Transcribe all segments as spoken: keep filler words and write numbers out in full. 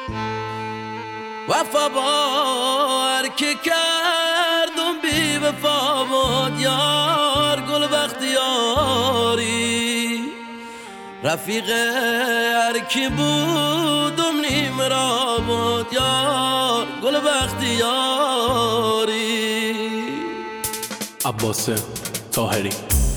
وفا بار که کردم بی وفا بود یار گل بختیاری رفیق هر کی بودم نیم را بود یار گل بختیاری. عباس طاهری.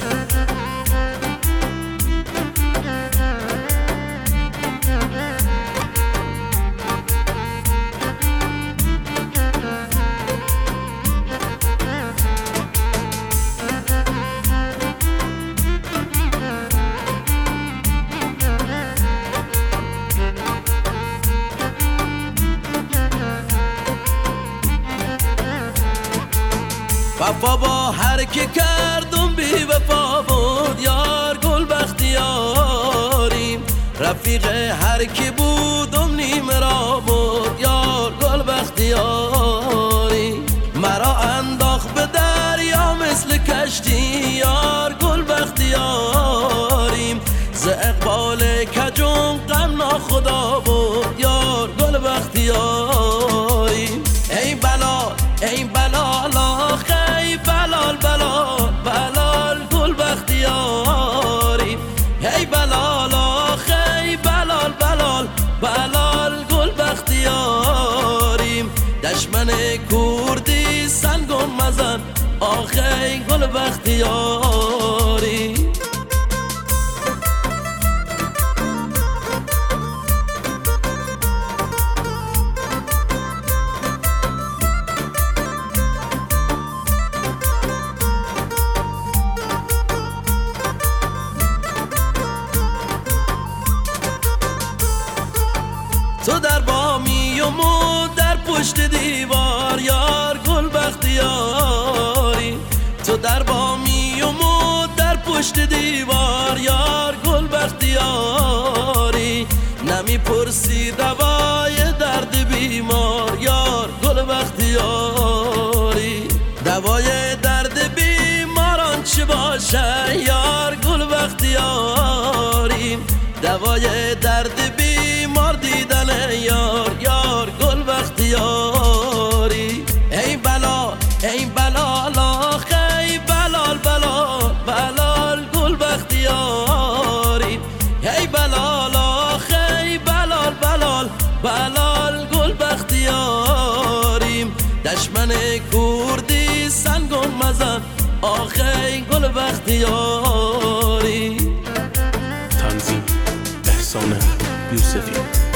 وفا با هر کی کردم بی وفا بود یار گل بختیاری رفیق هر کی بودم نیم را بود یار گل بختیاری. مرا انداخت به دریا مثل کشتی یار گل بختیاری ز اقبال کجون غم ناخدا بود یار گل بختیاری. ای بلال ای بلال آخی بلال بلال بلال گل بختیاری ای بلال آخی بلال بلال بلال گل بختیاری. دشمن کردی سنگم مزن آخی گل بختیاری. تو در بامی و مو در پشت دیوار یار گل بختیاری تو در بامی و مو در پشت دیوار یار گل بختیاری. نمی پرسی دوای درد بیمار یار گل بختیاری. دوای درد بیماران چه باشه یار گل بختیاری. دوای درد بیمار دیدن یار یار گل بختیاری. ای بلال ای بلال آخی بلال بلال بلال گل بختیاری ای بلال آخی بلال بلال بلال گل بختیاری. دشمن کردی سنگم مزن آخی گل بختیاری. تنظیم احسان یوسفی.